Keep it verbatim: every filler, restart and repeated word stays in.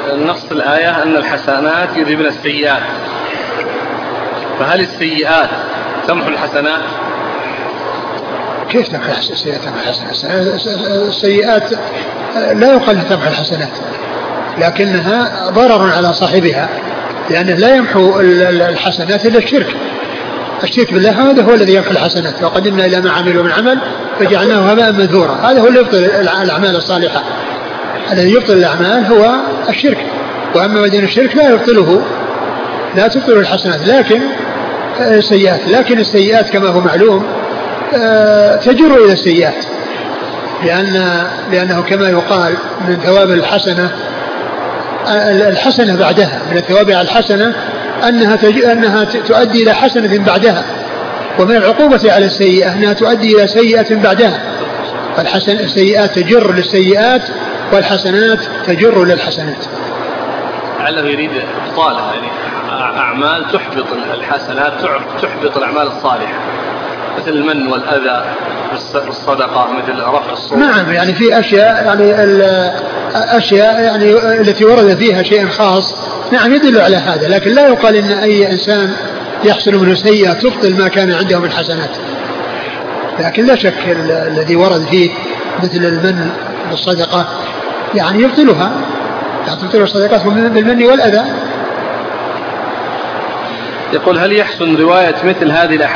نص الآية أن الحسنات يذهبن السيئات، فهل السيئات تمحو الحسنات؟ كيف تمحو السيئات؟ تمحو الحسنات. السيئات لا يقال تمحو الحسنات، لكنها ضرر على صاحبها، لأنه لا يمحو الحسنات إلا الشرك. الشرك بالله هذا هو الذي يمحو الحسنات، وقدمنا إلى ما عملوا من عمل فجعلناه هباء منثورا. هذا هو اللي يبطل الأعمال الصالحة. الذي يبطل الأعمال هو الشرك، وأما دون الشرك لا يبطله، لا تبطل الحسنات لكن السيئات. لكن السيئات كما هو معلوم تجر إلى السيئات، لأن لأنه كما يقال من ثواب الحسنة الحسنة بعدها، من الثواب على الحسنة أنها أنها تؤدي إلى حسنة بعدها، ومن العقوبة على السيئة أنها تؤدي إلى سيئة بعدها. فالحسن السيئات تجر للسيئات والحسنات تجر للحسنات. لعله يريد إبطالها، يعني أعمال تحبط الحسنات، تحبط الأعمال الصالحة، مثل المن والأذى والصدقة، مثل رفع الصوت. نعم، يعني في أشياء يعني أشياء يعني التي ورد فيها شيء خاص، نعم يدل على هذا، لكن لا يقال إن أي إنسان يحصل منه سيئة تبطل ما كان عنده من حسنات. لكن لا شك الذي ورد فيه مثل المن بالصدقة يعني يبطلها، تبطل الصدقات بالمن والأذى. يقول: هل يحسن رواية مثل هذه الأحاديث